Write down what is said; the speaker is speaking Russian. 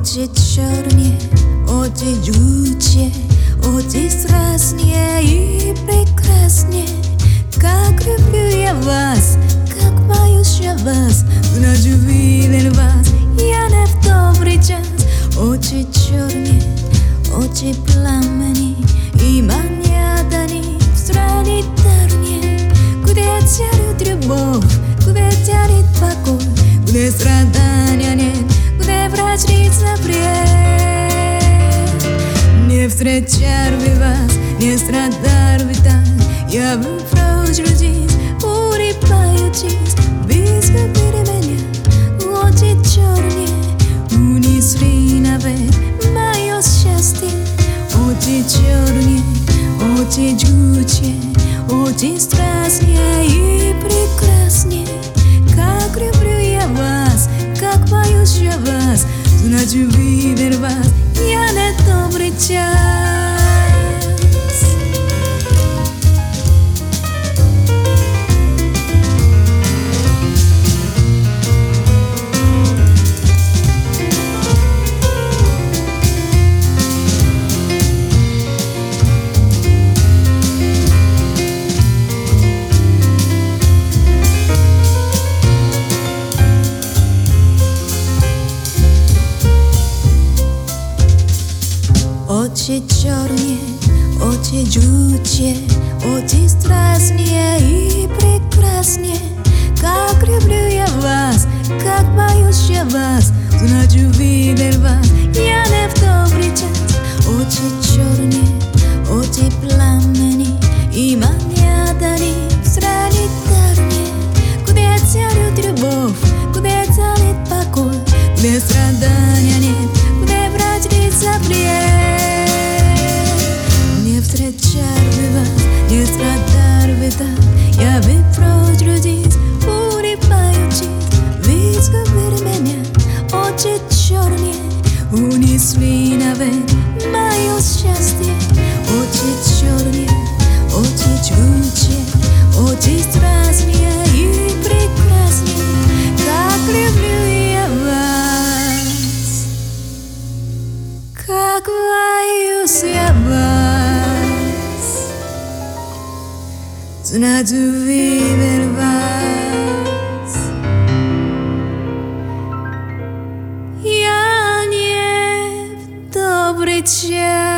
Очень чернее, очень жгучее, очень страстнее и прекраснее. Как люблю я вас, как боюсь я вас, ночью видел вас, я не в добрый час. Очень чернее, очень пламени и маньятани в стране дарнее. Где царит любовь, где царит покой, где страдания нет, где врачит запрет. Не встречал бы вас, не страдал бы так. Я бы прочь родить, улыбаючись, безгубили меня. Очень чернее унесли наверх мое счастье. Очень чернее, очень жгучее, очень страстнее и прекраснее. Как люблю я вас, как боюсь я вас, значит видел вас, я не добрый час. Очень чернее, очень жгучее, очень страстнее и прекраснее. Как люблю я вас, как боюсь я вас, значит видел вас, я не в добрый час. Очень чернее, очень пламени и маньятани в стране дарнее. Где царит любовь, где царит покой, где страдания нет, где врачит запрет. Не встречал бы вас, не страдал бы так. Я бы прочь родить, улыбаючись, безгубили меня. Очень чернее унесли наверх мое счастье. Очень чернее, очень жгучее, очень страстнее и прекраснее. Как люблю я вас, как боюсь я вас, значит видел вас, я не в добрый час.